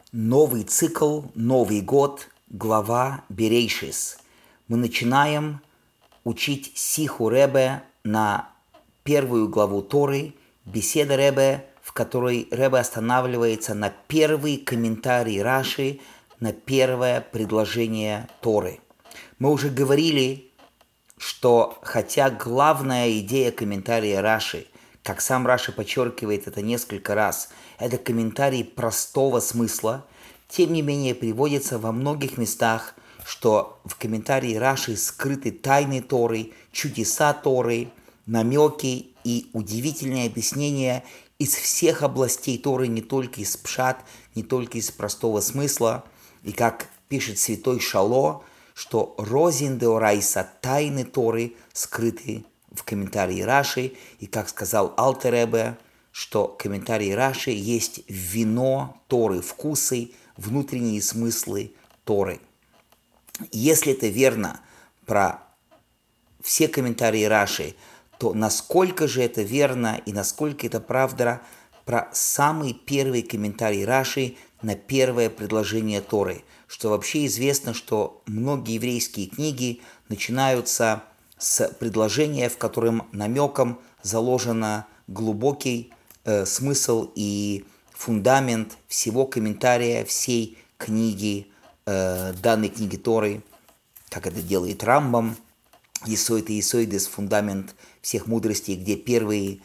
Новый цикл, Новый год, глава Берейшис. Мы начинаем учить Сиху Ребе на первую главу Торы, беседа Ребе, в которой Ребе останавливается на первый комментарий Раши, на первое предложение Торы. Мы уже говорили, что хотя главная идея комментария Раши, как сам Раши подчеркивает это несколько раз, это комментарий простого смысла, тем не менее приводится во многих местах, что в комментарии Раши скрыты тайны Торы, чудеса Торы, намеки и удивительные объяснения из всех областей Торы, не только из пшат, не только из простого смысла. И как пишет святой Шало, что розин деорайса, тайны Торы, скрыты в комментарии Раши, и как сказал Алтер Ребе, что комментарий Раши есть вино Торы, вкусы, внутренние смыслы Торы. Если это верно про все комментарии Раши, то насколько же это верно и насколько это правда про самый первый комментарий Раши на первое предложение Торы, что вообще известно, что многие еврейские книги начинаются с предложения, в котором намеком заложен глубокий смысл и фундамент всего комментария, всей книги, данной книги Торы, как это делает Рамбам, Есоид и Есоидес, фундамент всех мудростей, где первое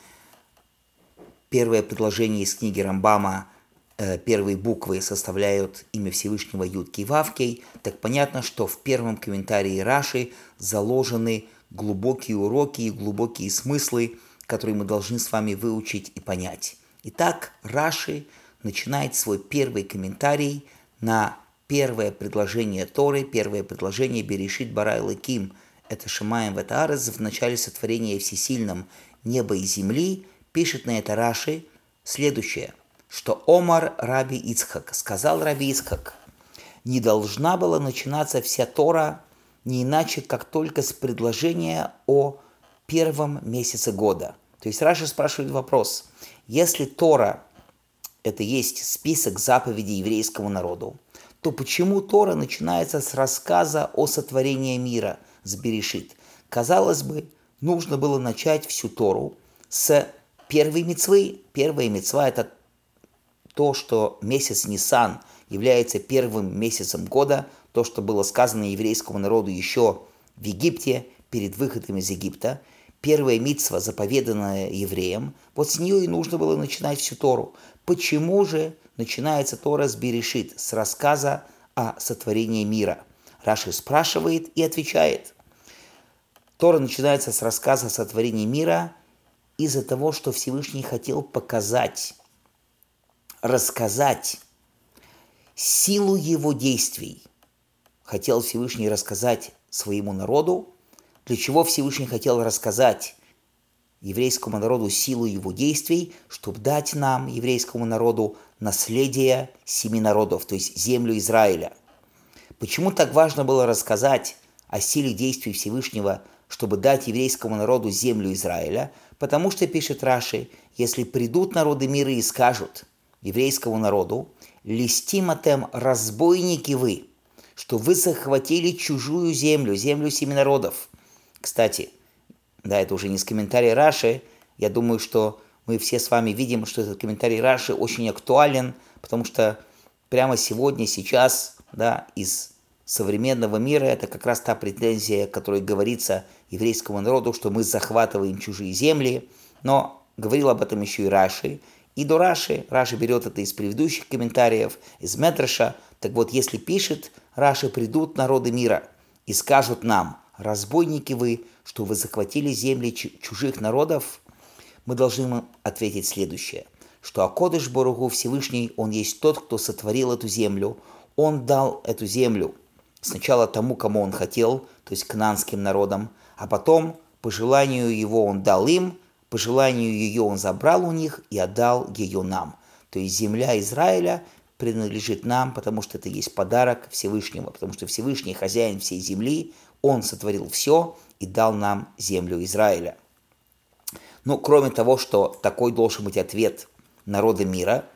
предложение из книги Рамбама, первые буквы составляют имя Всевышнего Юд-Кей Вав-Кей, так понятно, что в первом комментарии Раши заложены глубокие уроки и глубокие смыслы, которые мы должны с вами выучить и понять. Итак, Раши начинает свой первый комментарий на первое предложение Торы, первое предложение Берешит Бара Элоким, это Шамаем вет Арец, в начале сотворения всесильном неба и земли, пишет на это Раши следующее, что Омар Раби Ицхак, сказал Раби Ицхак, не должна была начинаться вся Тора не иначе, как только с предложения о первом месяце года. То есть Раши спрашивает вопрос, если Тора это есть список заповедей еврейскому народу, то почему Тора начинается с рассказа о сотворении мира, с Берешит? Казалось бы, нужно было начать всю Тору с первой мицвы. Первая мицва – это то, что месяц Нисан является первым месяцем года, то, что было сказано еврейскому народу еще в Египте, перед выходом из Египта. Первая мицва, заповеданная евреям, вот с нее и нужно было начинать всю Тору. Почему же начинается Тора с Берешит, с рассказа о сотворении мира? Раши спрашивает и отвечает. Тора начинается с рассказа о сотворении мира из-за того, что Всевышний хотел показать, рассказать силу его действий. Хотел Всевышний рассказать своему народу. Для чего Всевышний хотел рассказать еврейскому народу силу его действий, чтобы дать нам, еврейскому народу, наследие семи народов, то есть землю Израиля. Почему так важно было рассказать о силе действий Всевышнего, чтобы дать еврейскому народу землю Израиля? Потому что, пишет Раши, если придут народы мира и скажут еврейскому народу, «Листиматем, разбойники вы», что вы захватили чужую землю, землю семи народов. Кстати, да, это уже не с комментария Раши. Я думаю, что мы все с вами видим, что этот комментарий Раши очень актуален, потому что прямо сегодня, сейчас, да, из современного мира это как раз та претензия, которая говорится еврейскому народу, что мы захватываем чужие земли. Но говорил об этом еще и Раши. И до Раши берет это из предыдущих комментариев, из Медраша. Так вот, если пишет Раши, придут народы мира и скажут нам, разбойники вы, что вы захватили земли чужих народов, мы должны им ответить следующее, что Акодыш Барух Ху Всевышний, Он есть тот, кто сотворил эту землю, Он дал эту землю сначала тому, кому Он хотел, то есть кнаанским народам, а потом, по желанию Его, Он дал им, по желанию ее Он забрал у них и отдал ее нам. То есть земля Израиля принадлежит нам, потому что это есть подарок Всевышнего, потому что Всевышний хозяин всей земли, Он сотворил все и дал нам землю Израиля. Ну, кроме того, что такой должен быть ответ народа мира,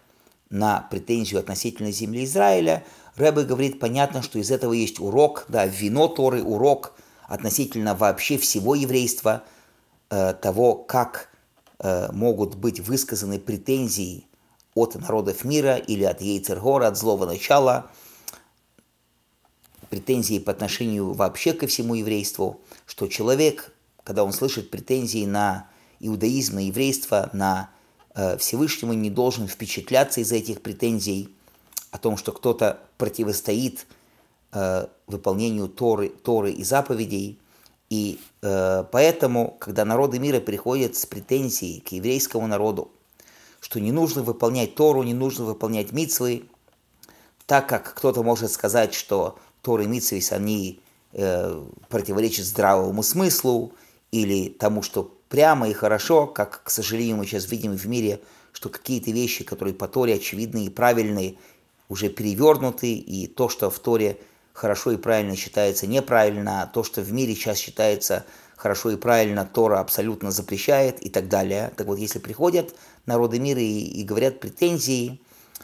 на претензию относительно земли Израиля, Ребе говорит, понятно, что из этого есть урок, да, вино Торы, урок относительно вообще всего еврейства, того, как могут быть высказаны претензии от народов мира или от Ейцер-Гора, от злого начала, претензии по отношению вообще ко всему еврейству, что человек, когда он слышит претензии на иудаизм, на еврейство, на Всевышнего, не должен впечатляться из-за этих претензий о том, что кто-то противостоит выполнению Торы и заповедей. И поэтому, когда народы мира приходят с претензией к еврейскому народу, что не нужно выполнять Тору, не нужно выполнять мицвы, так как кто-то может сказать, что Тора и мицвы, они противоречат здравому смыслу или тому, что прямо и хорошо, как, к сожалению, мы сейчас видим в мире, что какие-то вещи, которые по Торе очевидны и правильные, уже перевернуты, и то, что в Торе хорошо и правильно считается неправильно, а то, что в мире сейчас считается хорошо и правильно, Тора абсолютно запрещает и так далее. Так вот, если приходят народы мира и говорят претензии,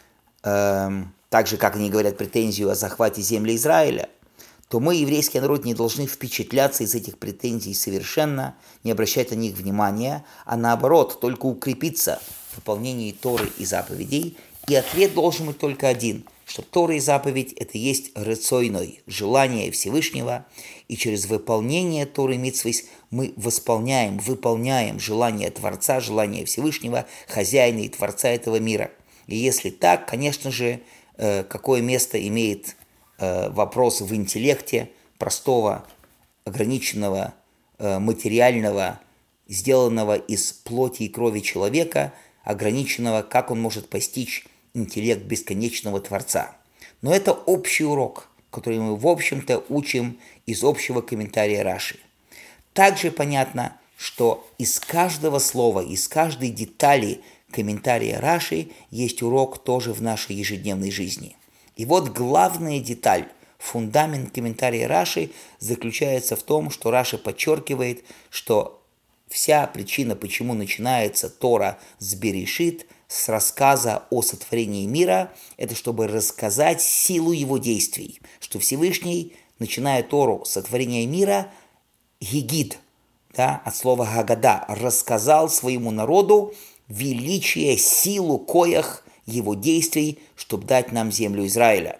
так же, как они говорят претензию о захвате земли Израиля, то мы, еврейский народ, не должны впечатляться из этих претензий совершенно, не обращать на них внимания, а наоборот, только укрепиться в выполнении Торы и заповедей. И ответ должен быть только один, что Тора и заповедь – это есть рецойной, желание Всевышнего, и через выполнение Торы и мицвы мы выполняем желание Творца, желание Всевышнего, хозяина и Творца этого мира. И если так, конечно же, какое место имеет вопрос в интеллекте простого, ограниченного, материального, сделанного из плоти и крови человека, ограниченного, как он может постичь интеллект бесконечного Творца. Но это общий урок, который мы, в общем-то, учим из общего комментария Раши. Также понятно, что из каждого слова, из каждой детали комментария Раши есть урок тоже в нашей ежедневной жизни. И вот главная деталь, фундамент комментария Раши заключается в том, что Раши подчеркивает, что вся причина, почему начинается Тора с Берешит, с рассказа о сотворении мира, это чтобы рассказать силу его действий, что Всевышний, начиная Тору с сотворения мира, гигид, да, от слова гагада, рассказал своему народу величие, силу, коях его действий, чтобы дать нам землю Израиля.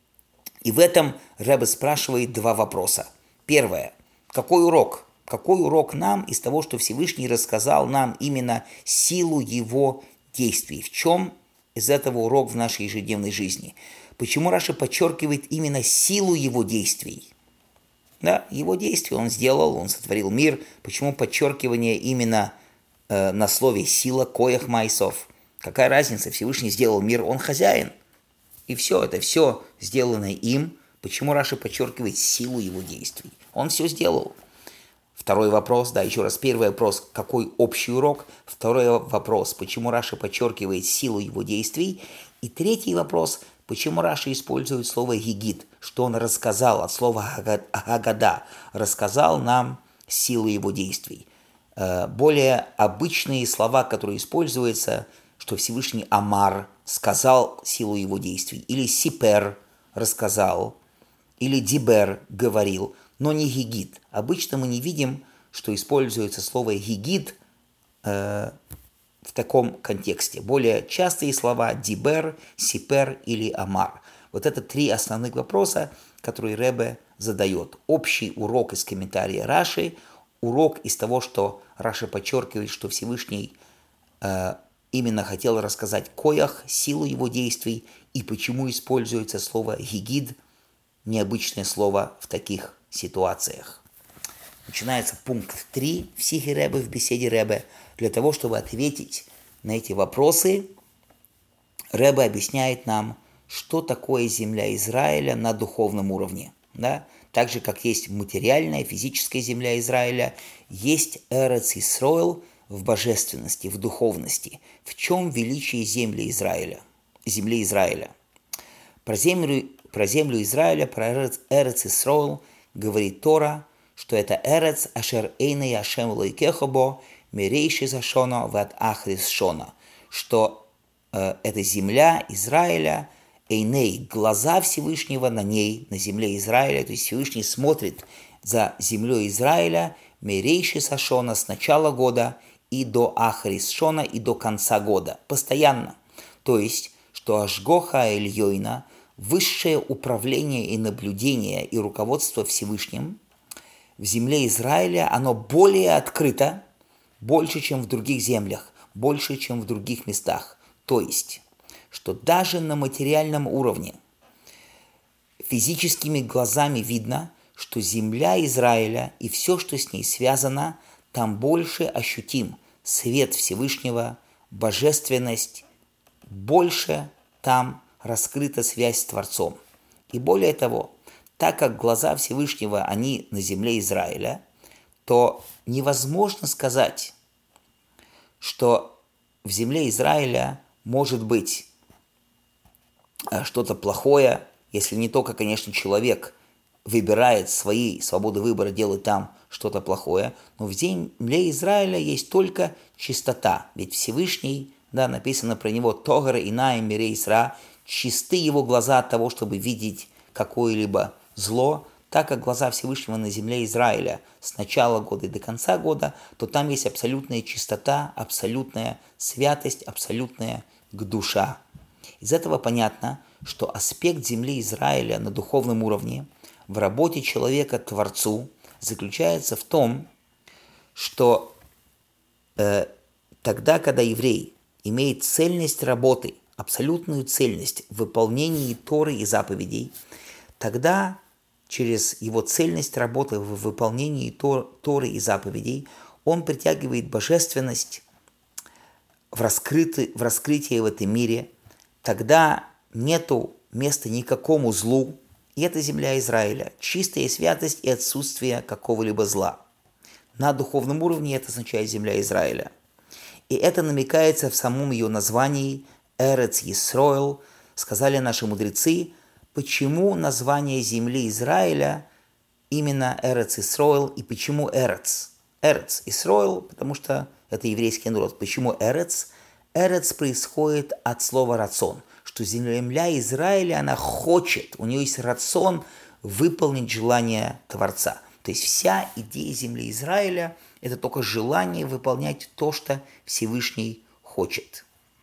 И в этом Ребе спрашивает два вопроса. Первое. Какой урок? Какой урок нам из того, что Всевышний рассказал нам именно силу его действий? В чем из этого урок в нашей ежедневной жизни? Почему Раши подчеркивает именно силу его действий? Да, его действия он сделал, он сотворил мир. Почему подчеркивание именно на слове «сила», «коях майсов»? Какая разница? Всевышний сделал мир, он хозяин. И все, это все сделано им. Почему Раши подчеркивает силу его действий? Он все сделал. Второй вопрос, да, еще раз, первый вопрос, какой общий урок? Второй вопрос, почему Раши подчеркивает силу его действий? И третий вопрос, почему Раши использует слово «гигид», что он рассказал от слова «агада», рассказал нам силу его действий. Более обычные слова, которые используются, что Всевышний Амар сказал силу его действий, или Сипер рассказал, или Дибер говорил, но не гигид. Обычно мы не видим, что используется слово гигид в таком контексте. Более частые слова Дибер, Сипер или Амар. Вот это три основных вопроса, которые Ребе задает. Общий урок из комментария Раши, урок из того, что Раши подчеркивает, что Всевышний именно хотел рассказать коях, силу его действий и почему используется слово гигид, необычное слово в таких ситуациях. Начинается пункт 3 в Сихе Ребе, в беседе Ребе. Для того, чтобы ответить на эти вопросы, Ребе объясняет нам, что такое земля Израиля на духовном уровне. Да? Так же, как есть материальная, физическая земля Израиля, есть Эрец Исроэл в божественности, в духовности. В чем величие земли Израиля? Про землю Израиля, про Эрец Исроэл говорит Тора, что это Эрец Ашер Эйней Ашем Лойкехобо Мирейши Зашона Ват Ахрис Шона, что это земля Израиля, Эйней, глаза Всевышнего на ней, на земле Израиля, то есть Всевышний смотрит за землей Израиля, Мерейши Сашона, с начала года и до Ахарис Шона, и до конца года, постоянно. То есть, что Ашгоха Эльйойна, высшее управление и наблюдение и руководство Всевышним в земле Израиля, оно более открыто, больше, чем в других землях, больше, чем в других местах. То есть, что даже на материальном уровне физическими глазами видно, что земля Израиля и все, что с ней связано, там больше ощутим свет Всевышнего, божественность, больше там раскрыта связь с Творцом. И более того, так как глаза Всевышнего, они на земле Израиля, то невозможно сказать, что в земле Израиля может быть что-то плохое, если не только, конечно, человек выбирает своей свободы выбора, делать там что-то плохое, но в земле Израиля есть только чистота. Ведь Всевышний, да, написано про него «Тогар инаим мирей Исра», чисты его глаза от того, чтобы видеть какое-либо зло, так как глаза Всевышнего на земле Израиля с начала года и до конца года, то там есть абсолютная чистота, абсолютная святость, абсолютная гдуша. Из этого понятно, что аспект земли Израиля на духовном уровне в работе человека Творцу заключается в том, что тогда, когда еврей имеет цельность работы, абсолютную цельность в выполнении Торы и заповедей, тогда через его цельность работы в выполнении Торы и заповедей он притягивает божественность в раскрытие в этом мире. Тогда нету места никакому злу, и это земля Израиля, чистая святость и отсутствие какого-либо зла. На духовном уровне это означает земля Израиля. И это намекается в самом ее названии Эрец Йисроэл. Сказали наши мудрецы, почему название земли Израиля именно Эрец Йисроэл и почему Эрец. Эрец Йисроэл, потому что это еврейский народ. Почему Эрец? Эрец происходит от слова рацон, что земля Израиля, она хочет, у нее есть рацон выполнить желание Творца. То есть вся идея земли Израиля – это только желание выполнять то, что Всевышний хочет.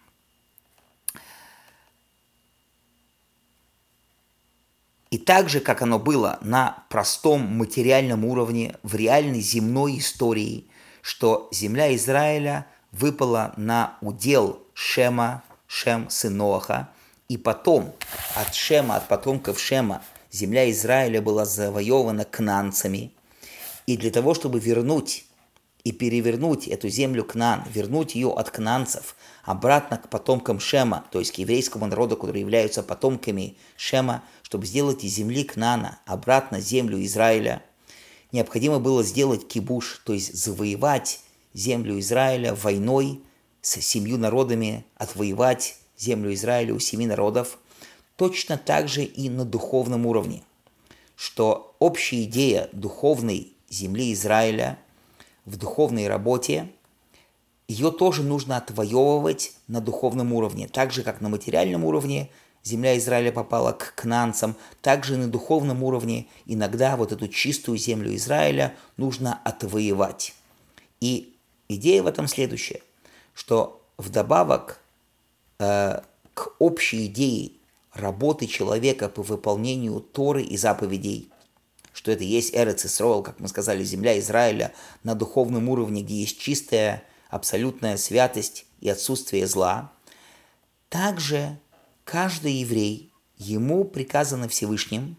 И так же, как оно было на простом материальном уровне, в реальной земной истории, что земля Израиля выпала на удел Шема, Шем, сын Ноаха, и потом от Шема, от потомков Шема, земля Израиля была завоевана кнаанцами. И для того, чтобы вернуть и перевернуть эту землю Кнаан, вернуть ее от кнаанцев обратно к потомкам Шема, то есть к еврейскому народу, которые являются потомками Шема, чтобы сделать из земли Кнаана обратно землю Израиля, необходимо было сделать кибуш, то есть завоевать землю Израиля войной с 7 народами, отвоевать землю Израиля у 7 народов. Точно так же и на духовном уровне, что общая идея духовной земли Израиля в духовной работе, ее тоже нужно отвоевывать на духовном уровне. Так же, как на материальном уровне земля Израиля попала к кнаанцам, также на духовном уровне иногда вот эту чистую землю Израиля нужно отвоевать. И идея в этом следующая, что вдобавок к общей идее работы человека по выполнению Торы и заповедей, что это есть Эрец Йисроэл, как мы сказали, земля Израиля на духовном уровне, где есть чистая, абсолютная святость и отсутствие зла, также каждый еврей, ему приказано Всевышним,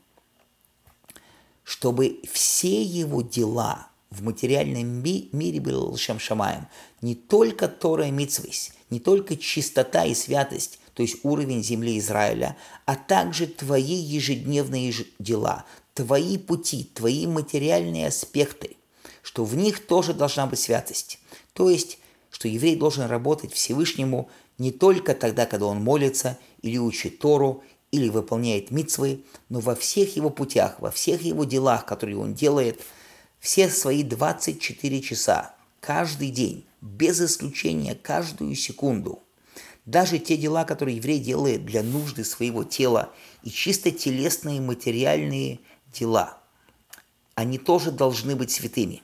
чтобы все его дела в материальном мире были лшем шамаем, не только Тора и мицвос, не только чистота и святость, то есть уровень земли Израиля, а также твои ежедневные дела, твои пути, твои материальные аспекты, что в них тоже должна быть святость. То есть, что еврей должен работать Всевышнему не только тогда, когда он молится, или учит Тору, или выполняет мицвы, но во всех его путях, во всех его делах, которые он делает, все свои 24 часа, каждый день, без исключения, каждую секунду. Даже те дела, которые еврей делает для нужды своего тела, и чисто телесные материальные дела, они тоже должны быть святыми.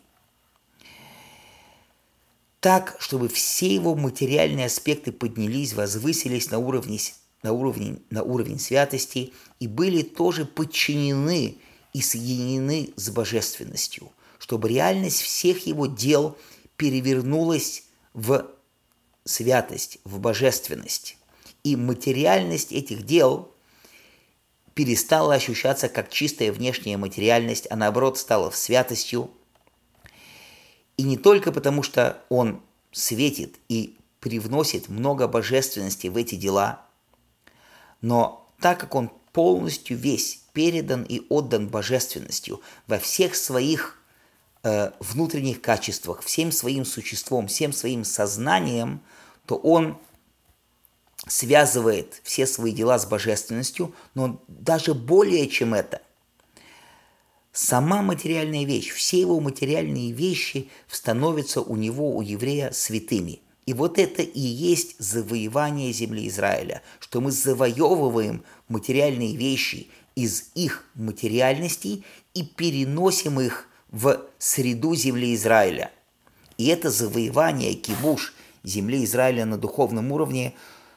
Так, чтобы все его материальные аспекты поднялись, возвысились на уровень святости и были тоже подчинены и соединены с божественностью, чтобы реальность всех его дел перевернулась в святость, в божественность. И материальность этих дел перестала ощущаться как чистая внешняя материальность, а наоборот стала святостью. И не только потому, что он светит и привносит много божественности в эти дела, но так как он полностью весь передан и отдан божественностью во всех своих внутренних качествах, всем своим существом, всем своим сознанием, то он связывает все свои дела с божественностью, но даже более чем это. Сама материальная вещь, все его материальные вещи становятся у него, у еврея, святыми. И вот это и есть завоевание земли Израиля, что мы завоевываем материальные вещи из их материальностей и переносим их в среду земли Израиля. И это завоевание, кибуш земли Израиля на духовном уровне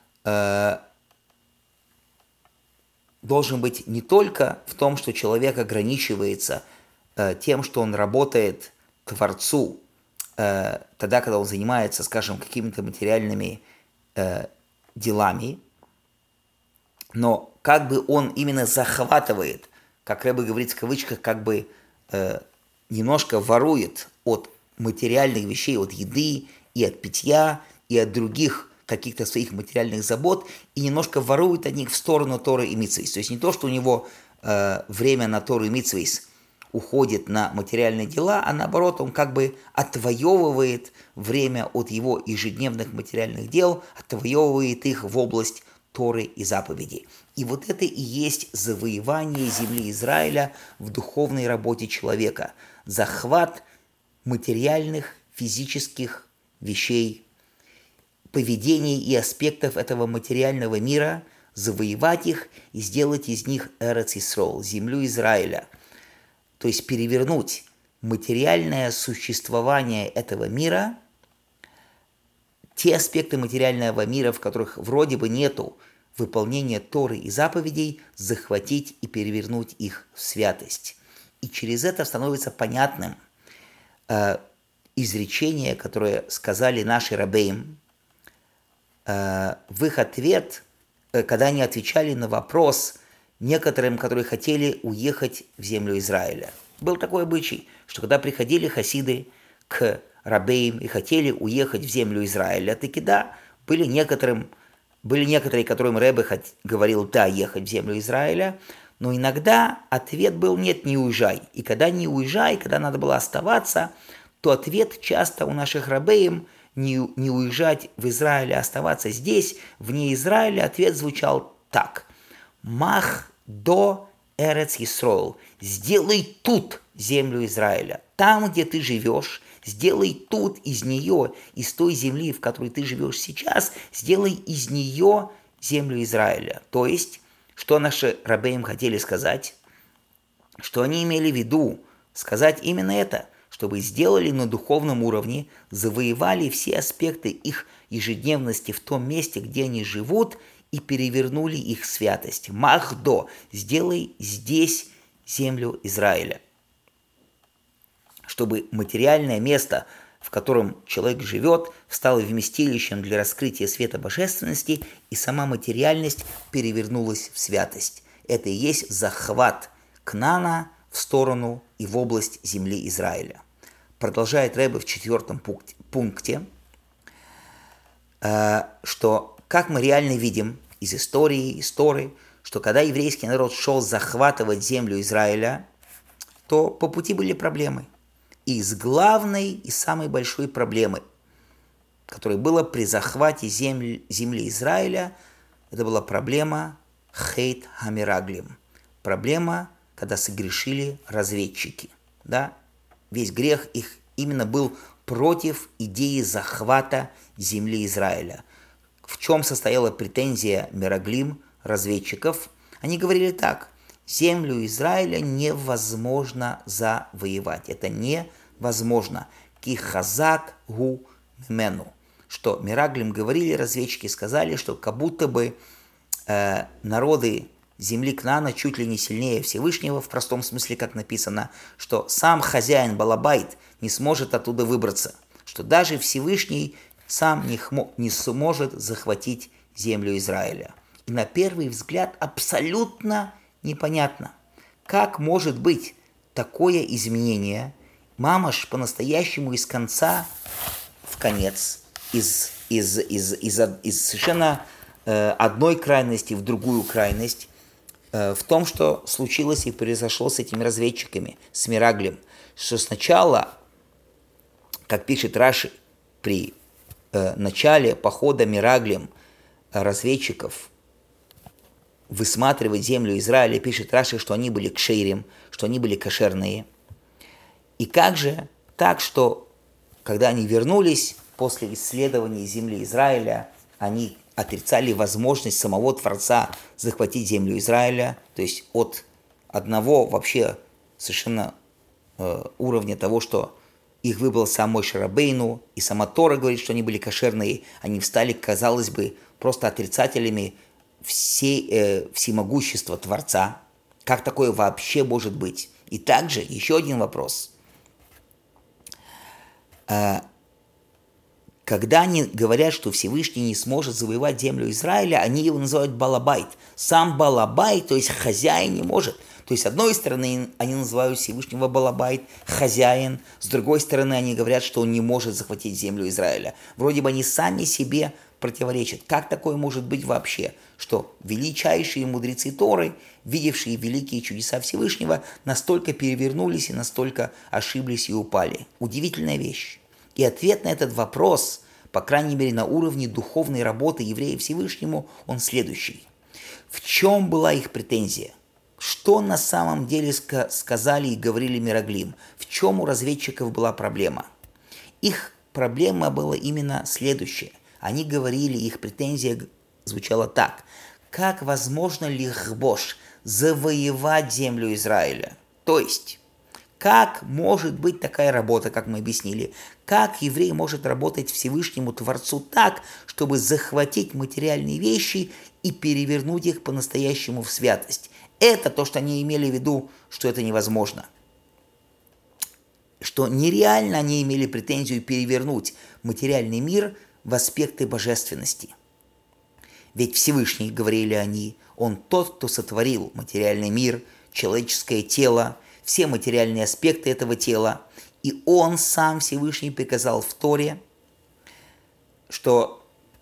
должен быть не только в том, что человек ограничивается тем, что он работает Творцу, тогда, когда он занимается, скажем, какими-то материальными делами, но как бы он именно захватывает, как Рэбе говорит в кавычках, как бы немножко ворует от материальных вещей, от еды и от питья, и от других каких-то своих материальных забот, и немножко ворует от них в сторону Торы и Мицвейс. То есть не то, что у него время на Тору и Мицвейс уходит на материальные дела, а наоборот, он как бы отвоевывает время от его ежедневных материальных дел, отвоевывает их в область Торы и заповедей. И вот это и есть завоевание земли Израиля в духовной работе человека. Захват материальных, физических вещей, поведений и аспектов этого материального мира, завоевать их и сделать из них Эрец Исроэл, землю Израиля. То есть перевернуть материальное существование этого мира, те аспекты материального мира, в которых вроде бы нету выполнения Торы и заповедей, захватить и перевернуть их в святость. И через это становится понятным изречение, которое сказали наши рабеим, в их ответ, когда они отвечали на вопрос некоторым, которые хотели уехать в землю Израиля. Был такой обычай, что когда приходили хасиды к рабеим и хотели уехать в землю Израиля, таки да, были некоторые, которым Ребе говорил да, ехать в землю Израиля, но иногда ответ был нет, не уезжай. И когда не уезжай, когда надо было оставаться, то ответ часто у наших рабеим не уезжать в Израиль, а оставаться здесь, вне Израиля, ответ звучал так. Мах до Эрец Исроэл. Сделай тут землю Израиля. Там, где ты живешь, сделай тут из нее, из той земли, в которой ты живешь сейчас, сделай из нее землю Израиля. То есть, что наши рабеим хотели сказать? Что они имели в виду сказать именно это, чтобы сделали на духовном уровне, завоевали все аспекты их ежедневности в том месте, где они живут, и перевернули их святость. Махдо, сделай здесь землю Израиля. Чтобы материальное место, в котором человек живет, стало вместилищем для раскрытия света божественности, и сама материальность перевернулась в святость. Это и есть захват Кнаана в сторону и в область земли Израиля. Продолжает Ребе в 4 пункте, что, как мы реально видим из истории, что когда еврейский народ шел захватывать землю Израиля, то по пути были проблемы. И из главной и самой большой проблемы, которая была при захвате земли Израиля, это была проблема хейт хамираглим. Проблема, когда согрешили разведчики. Да? Весь грех их именно был против идеи захвата земли Израиля. В чем состояла претензия Мераглим, разведчиков? Они говорили так: землю Израиля невозможно завоевать. Это невозможно. Ки хазак гу мену. Что Мераглим говорили, разведчики сказали, что как будто бы народы земли Кнаана чуть ли не сильнее Всевышнего, в простом смысле, как написано, что сам хозяин Балабайт не сможет оттуда выбраться, что даже Всевышний сам не сможет захватить землю Израиля. И на первый взгляд абсолютно непонятно, как может быть такое изменение. Мамаш по-настоящему из конца в конец, из совершенно одной крайности в другую крайность, в том, что случилось и произошло с этими разведчиками, с Мераглим, что сначала, как пишет Раши, при начале похода Мераглим разведчиков высматривать землю Израиля, пишет Раши, что они были кшейрим, что они были кошерные. И как же так, что когда они вернулись после исследования земли Израиля, они отрицали возможность самого Творца захватить землю Израиля, то есть от одного вообще совершенно уровня того, что их выбрал сам Моше Рабейну, и сама Тора говорит, что они были кошерные, они встали, казалось бы, просто отрицателями всемогущества Творца. Как такое вообще может быть? И также еще один вопрос. Когда они говорят, что Всевышний не сможет завоевать землю Израиля, они его называют Балабайт. Сам Балабайт, то есть хозяин, не может. То есть, с одной стороны, они называют Всевышнего Балабайт, хозяин. С другой стороны, они говорят, что он не может захватить землю Израиля. Вроде бы они сами себе противоречат. Как такое может быть вообще? Что величайшие мудрецы Торы, видевшие великие чудеса Всевышнего, настолько перевернулись и настолько ошиблись и упали. Удивительная вещь. И ответ на этот вопрос, по крайней мере на уровне духовной работы евреев Всевышнему, он следующий. В чем была их претензия? Что на самом деле сказали и говорили Мераглим? В чем у разведчиков была проблема? Их проблема была именно следующая. Они говорили, их претензия звучала так: как возможно лихбош, завоевать землю Израиля? То есть, как может быть такая работа, как мы объяснили? Как еврей может работать Всевышнему Творцу так, чтобы захватить материальные вещи и перевернуть их по-настоящему в святость? Это то, что они имели в виду, что это невозможно. Что нереально они имели претензию перевернуть материальный мир в аспекты божественности. Ведь Всевышний, говорили они, он тот, кто сотворил материальный мир, человеческое тело, все материальные аспекты этого тела. И он сам, Всевышний, приказал в Торе, что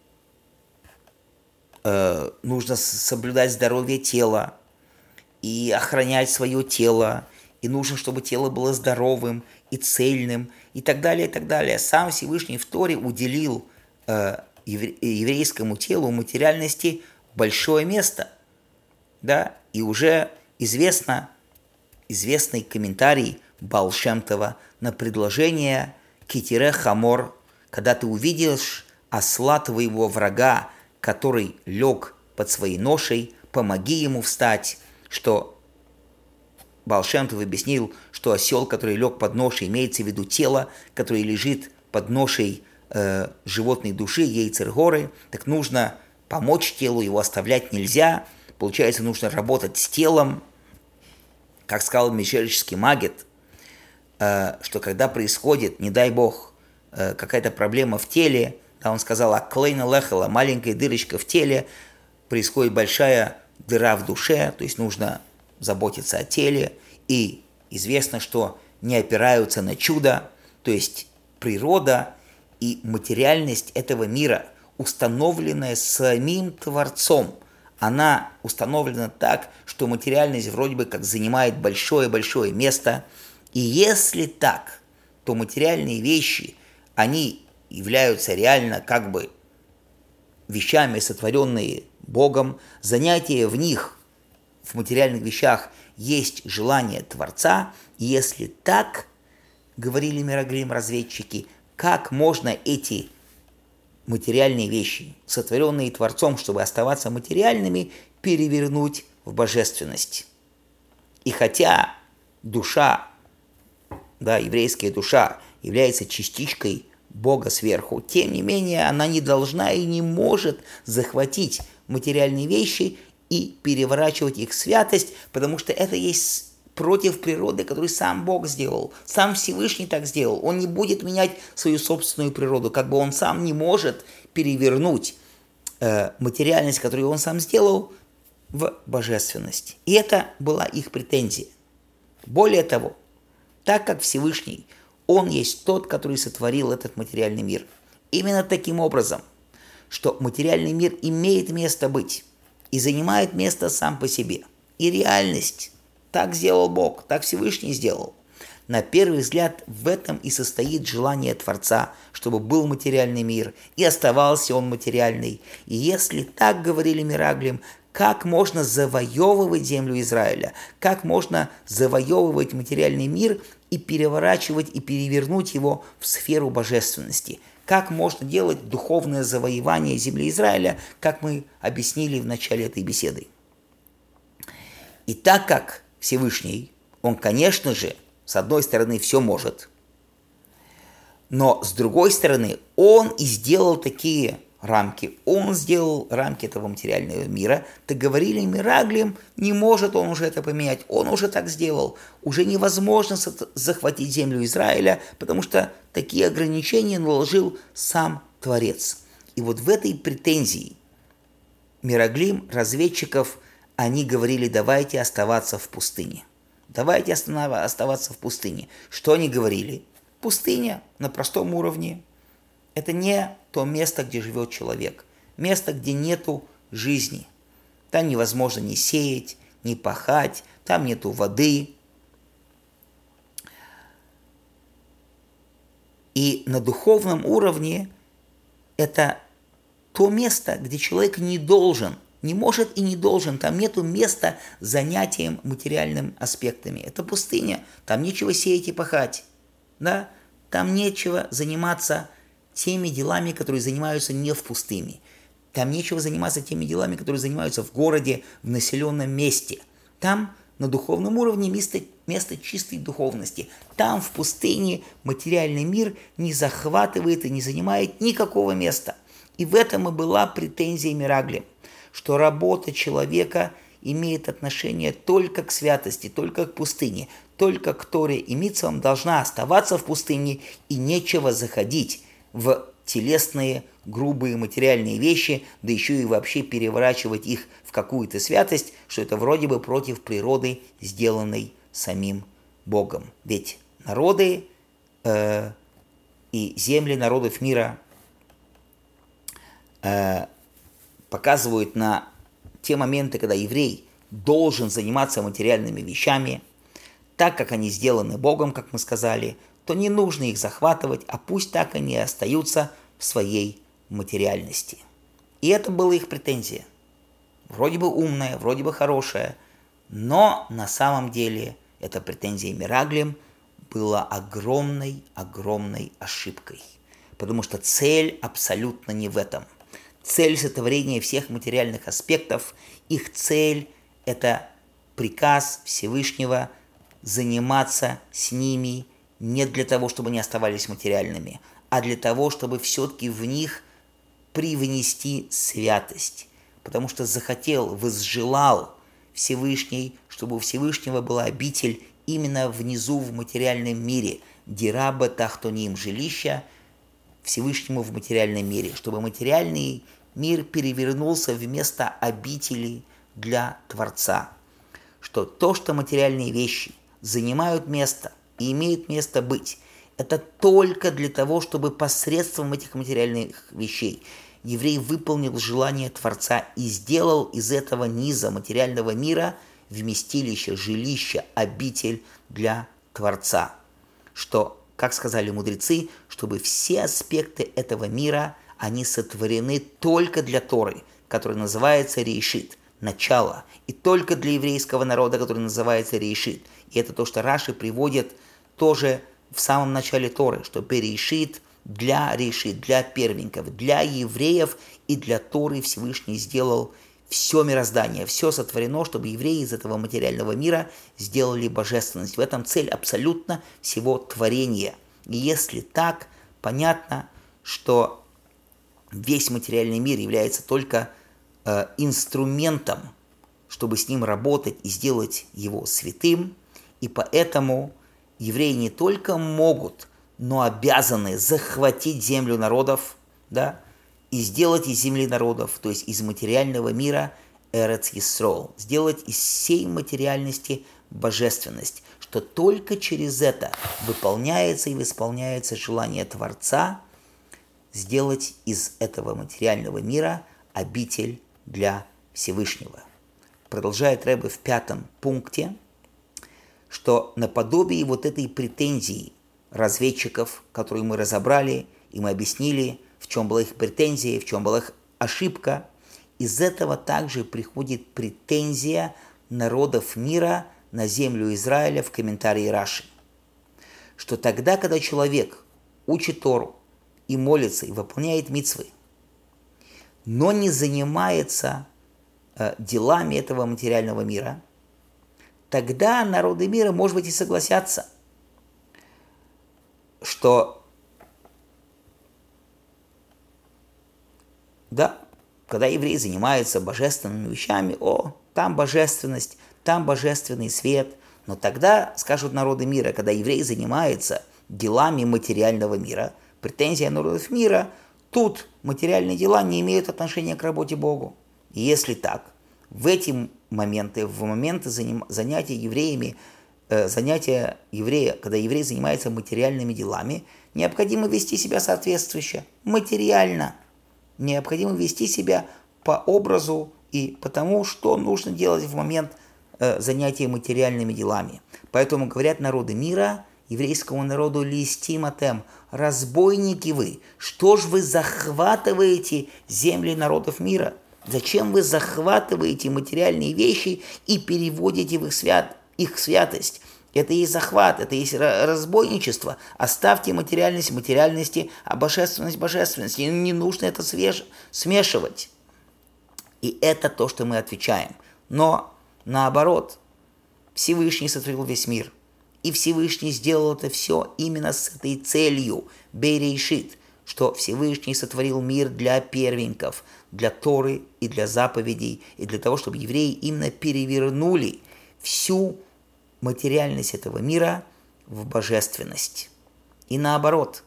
нужно соблюдать здоровье тела и охранять свое тело, и нужно, чтобы тело было здоровым и цельным, и так далее, и так далее. Сам Всевышний в Торе уделил еврейскому телу материальности большое место. Да? И уже известный комментарий Баал Шем Това на предложение «Китире хамор», когда ты увидишь осла твоего врага, который лег под своей ношей, помоги ему встать, что Баал Шем Това объяснил, что осел, который лег под ношей, имеется в виду тело, которое лежит под ношей животной души, Йецер Горы, так нужно помочь телу, его оставлять нельзя. Получается, нужно работать с телом. Как сказал Мишельский Магет, что когда происходит, не дай бог, какая-то проблема в теле, да, он сказал, клейна лехала, маленькая дырочка в теле, происходит большая дыра в душе, то есть нужно заботиться о теле, и известно, что не опираются на чудо, то есть природа и материальность этого мира, установленная самим Творцом, она установлена так, что материальность вроде бы как занимает большое-большое место. И если так, то материальные вещи, они являются реально как бы вещами, сотворенные Богом. Занятие в них, в материальных вещах, есть желание Творца. И если так, говорили Мераглим разведчики, как можно эти материальные вещи, сотворенные Творцом, чтобы оставаться материальными, перевернуть в божественность. И хотя душа, да, еврейская душа является частичкой Бога сверху, тем не менее она не должна и не может захватить материальные вещи и переворачивать их в святость, потому что это есть против природы, которую сам Бог сделал. Сам Всевышний так сделал. Он не будет менять свою собственную природу, как бы он сам не может перевернуть материальность, которую он сам сделал, в божественность. И это была их претензия. Более того, так как Всевышний, Он есть тот, который сотворил этот материальный мир. Именно таким образом, что материальный мир имеет место быть и занимает место сам по себе. И реальность, так сделал Бог, так Всевышний сделал. На первый взгляд в этом и состоит желание Творца, чтобы был материальный мир, и оставался он материальный. И если так говорили Мираглим, как можно завоевывать землю Израиля, как можно завоевывать материальный мир и переворачивать и перевернуть его в сферу божественности, как можно делать духовное завоевание земли Израиля, как мы объяснили в начале этой беседы. И так как Всевышний, он, конечно же, с одной стороны все может, но с другой стороны он и сделал такие рамки. Он сделал рамки этого материального мира. Так говорили Мираглим, не может он уже это поменять. Он уже так сделал. Уже невозможно захватить землю Израиля, потому что такие ограничения наложил сам Творец. И вот в этой претензии Мираглим, разведчиков, они говорили, давайте оставаться в пустыне. Давайте оставаться в пустыне. Что они говорили? Пустыня на простом уровне. Это не то место, где живет человек. Место, где нету жизни. Там невозможно ни сеять, ни пахать. Там нету воды. И на духовном уровне это то место, где человек не должен, не может и не должен. Там нету места занятием материальными аспектами. Это пустыня. Там нечего сеять и пахать. Да? Там нечего заниматься теми делами, которые занимаются не в пустыне. Там нечего заниматься теми делами, которые занимаются в городе, в населенном месте. Там на духовном уровне место чистой духовности. Там в пустыне материальный мир не захватывает и не занимает никакого места. И в этом и была претензия Мираглим, что работа человека имеет отношение только к святости, только к пустыне, только к Торе и мицвам должна оставаться в пустыне и нечего заходить в телесные, грубые материальные вещи, да еще и вообще переворачивать их в какую-то святость, что это вроде бы против природы, сделанной самим Богом. Ведь народы и земли народов мира показывают на те моменты, когда еврей должен заниматься материальными вещами, так как они сделаны Богом, как мы сказали, то не нужно их захватывать, а пусть так они и остаются в своей материальности. И это была их претензия. Вроде бы умная, вроде бы хорошая, но на самом деле эта претензия Мираглим была огромной ошибкой. Потому что цель абсолютно не в этом. Цель сотворения всех материальных аспектов, их цель – это приказ Всевышнего заниматься с ними не для того, чтобы они оставались материальными, а для того, чтобы все-таки в них привнести святость. Потому что захотел, возжелал Всевышний, чтобы у Всевышнего была обитель именно внизу в материальном мире, дираба тахтоним, жилища Всевышнему в материальном мире, чтобы материальный мир перевернулся вместо обители для Творца. Что то, что материальные вещи занимают место и имеют место быть, это только для того, чтобы посредством этих материальных вещей еврей выполнил желание Творца и сделал из этого низа материального мира вместилище, жилище, обитель для Творца. Что, как сказали мудрецы, чтобы все аспекты этого мира, они сотворены только для Торы, которая называется Рейшит, начало, и только для еврейского народа, который называется Рейшит. И это то, что Раши приводит тоже в самом начале Торы, что Берешит, для реши, для первенцев, для евреев и для Торы Всевышний сделал все мироздание, все сотворено, чтобы евреи из этого материального мира сделали божественность. В этом цель абсолютно всего творения. И если так, понятно, что весь материальный мир является только инструментом, чтобы с ним работать и сделать его святым, и поэтому евреи не только могут, но обязаны захватить землю народов, да, и сделать из земли народов, то есть из материального мира Эрец Йисроэл, сделать из всей материальности божественность, что только через это выполняется и восполняется желание Творца сделать из этого материального мира обитель для Всевышнего. Продолжает Ребе в 5 пункте, что наподобие вот этой претензии разведчиков, которые мы разобрали, и мы объяснили, в чем была их претензия, в чем была их ошибка, из этого также приходит претензия народов мира на землю Израиля в комментарии Раши. Что тогда, когда человек учит Тору и молится, и выполняет мицвы, но не занимается делами этого материального мира, тогда народы мира, может быть, и согласятся, что да, когда еврей занимается божественными вещами, там божественность, там божественный свет, но тогда, скажут народы мира, когда еврей занимается делами материального мира, претензия народов мира, тут материальные дела не имеют отношения к работе Богу. И если так, в эти моменты, в моменты занятия евреями, занятия еврея, когда еврей занимается материальными делами, необходимо вести себя соответствующе, материально. Необходимо вести себя по образу и по тому, что нужно делать в момент занятия материальными делами. Поэтому говорят народы мира, еврейскому народу листиматем, разбойники вы, что ж вы захватываете земли народов мира? Зачем вы захватываете материальные вещи и переводите в их святость? Это и есть захват, это и есть разбойничество. Оставьте материальность материальности, а божественность божественности. Не нужно это смешивать. И это то, что мы отвечаем. Но наоборот, Всевышний сотворил весь мир. И Всевышний сделал это все именно с этой целью. Берешит, что Всевышний сотворил мир для первенцев, для Торы и для заповедей, и для того, чтобы евреи именно перевернули всю материальность этого мира в божественность. И наоборот.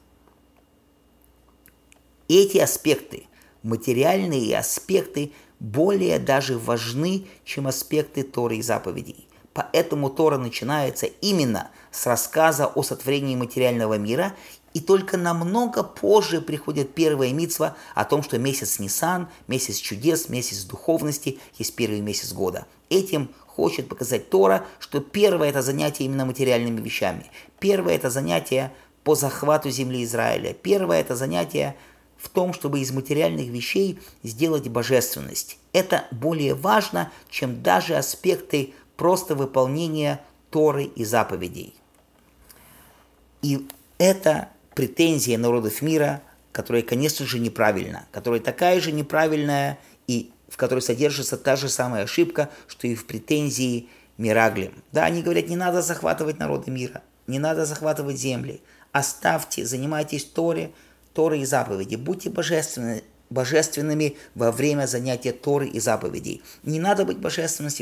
Эти аспекты, материальные аспекты, более даже важны, чем аспекты Торы и заповедей. Поэтому Тора начинается именно с рассказа о сотворении материального мира, и только намного позже приходит первая мицва о том, что месяц Нисан, месяц чудес, месяц духовности, есть первый месяц года. Этим хочет показать Тора, что первое это занятие именно материальными вещами. Первое это занятие по захвату земли Израиля. Первое это занятие в том, чтобы из материальных вещей сделать божественность. Это более важно, чем даже аспекты просто выполнения Торы и заповедей. И это претензия народов мира, которая, конечно же, неправильна, которая такая же неправильная и в которой содержится та же самая ошибка, что и в претензии Мираглим. Да, они говорят, не надо захватывать народы мира, не надо захватывать земли, оставьте, занимайтесь Торой и заповеди, будьте божественными во время занятия Торы и заповедей. Не надо быть божественными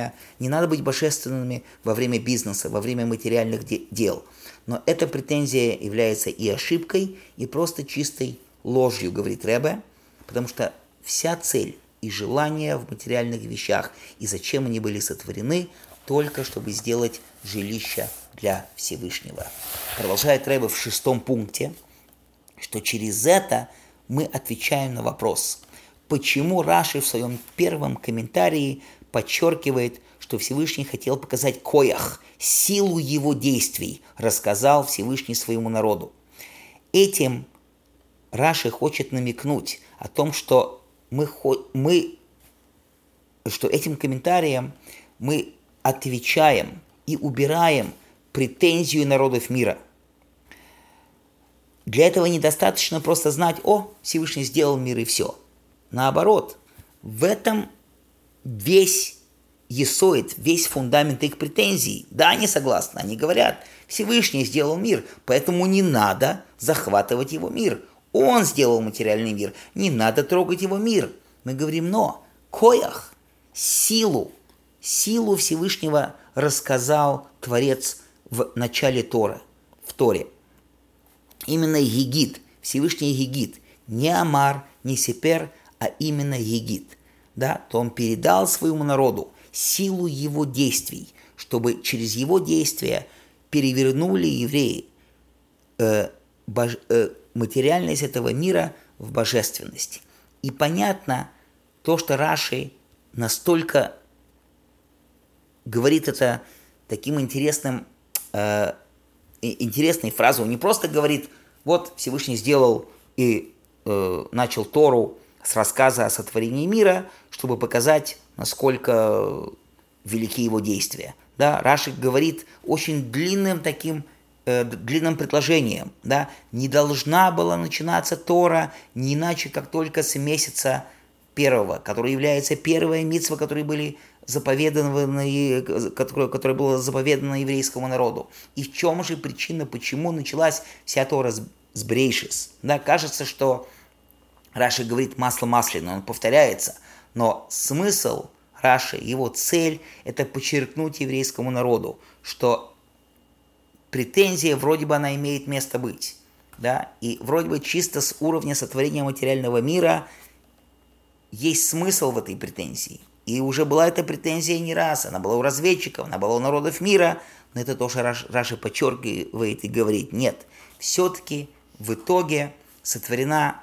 во время бизнеса, во время материальных дел. Но эта претензия является и ошибкой, и просто чистой ложью, говорит Ребе, потому что вся цель и желание в материальных вещах, и зачем они были сотворены, только чтобы сделать жилище для Всевышнего. Продолжает Ребе в 6 пункте, что через это мы отвечаем на вопрос, почему Раши в своем первом комментарии подчеркивает, что Всевышний хотел показать коях, силу его действий, рассказал Всевышний своему народу. Этим Раши хочет намекнуть о том, что что этим комментарием мы отвечаем и убираем претензию народов мира. для этого недостаточно просто знать, Всевышний сделал мир и все. Наоборот, в этом весь есоид, весь фундамент их претензий. Да, они согласны, они говорят, Всевышний сделал мир, поэтому не надо захватывать его мир. Он сделал материальный мир, не надо трогать его мир. Мы говорим, но коях, силу Всевышнего рассказал Творец в начале Торы, в Торе. Именно Егид, Всевышний Егид, не Амар, не Сепер, а именно Егид. Да, то он передал своему народу силу его действий, чтобы через его действия перевернули евреи материальность этого мира в божественность. И понятно то, что Раши настолько говорит это таким интересной фразой. Он не просто говорит, вот Всевышний сделал и начал Тору с рассказа о сотворении мира, чтобы показать, насколько велики его действия. Да, Раши говорит очень длинным предложением. Да, не должна была начинаться Тора не иначе, как только с месяца первого, который является первой мицва, которая была заповедана еврейскому народу. И в чем же причина, почему началась вся Тора с Берейшис? Да, кажется, что Раши говорит масло масляное, он повторяется, но смысл Раши, его цель – это подчеркнуть еврейскому народу, что претензия вроде бы она имеет место быть, да, и вроде бы чисто с уровня сотворения материального мира есть смысл в этой претензии. И уже была эта претензия не раз, она была у разведчиков, она была у народов мира, но это то, что Раши подчеркивает и говорит, нет, все-таки в итоге сотворено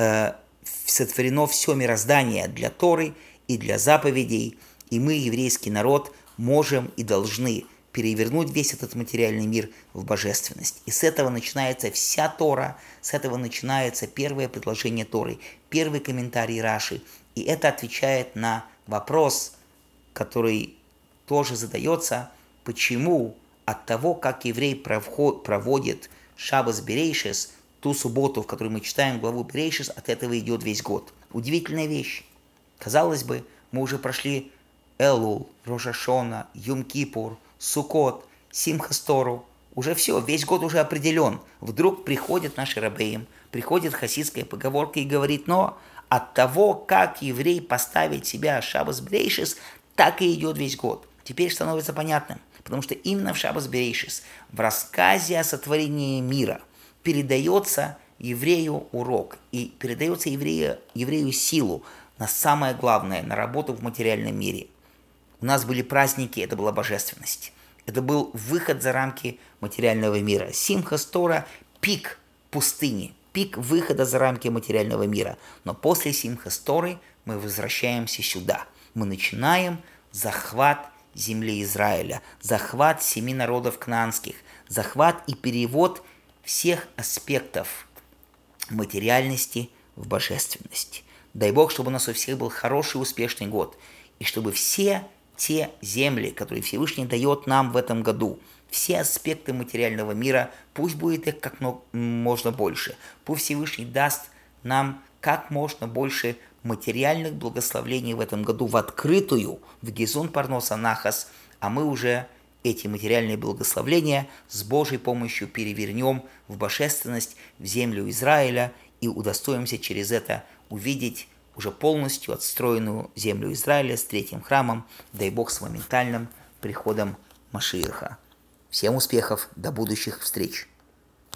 все мироздание для Торы и для заповедей, и мы, еврейский народ, можем и должны перевернуть весь этот материальный мир в божественность. И с этого начинается вся Тора, с этого начинается первое предложение Торы, первый комментарий Раши. И это отвечает на вопрос, который тоже задается, почему от того, как еврей проводит Шаббас Берейшис, ту субботу, в которой мы читаем главу Берейшис, от этого идет весь год. Удивительная вещь. Казалось бы, мы уже прошли Элул, Рош ха-Шана, Йом-Кипур, Суккот, Симхас Тору. Уже все, весь год уже определен. Вдруг приходит наш рабеим, приходит хасидская поговорка и говорит, но от того, как еврей поставит себя Шаббас Берейшис, так и идет весь год. Теперь становится понятным, потому что именно в Шаббас Берейшис, в рассказе о сотворении мира, передается еврею урок и передается еврею силу на самое главное, на работу в материальном мире. У нас были праздники, это была божественность. Это был выход за рамки материального мира. Симхас Тора – пик пустыни, пик выхода за рамки материального мира. Но после Симхас Торы мы возвращаемся сюда. Мы начинаем захват земли Израиля, захват 7 народов кнаанских, захват и перевод всех аспектов материальности в божественность. Дай Бог, чтобы у нас у всех был хороший, успешный год. И чтобы все те земли, которые Всевышний дает нам в этом году, все аспекты материального мира, пусть будет их как можно больше. Пусть Всевышний даст нам как можно больше материальных благословений в этом году в открытую, в Гизун Парноса Нахас, а мы уже эти материальные благословления с Божьей помощью перевернем в божественность, в землю Израиля и удостоимся через это увидеть уже полностью отстроенную землю Израиля с третьим храмом, дай Бог, с моментальным приходом Машиаха. Всем успехов, до будущих встреч!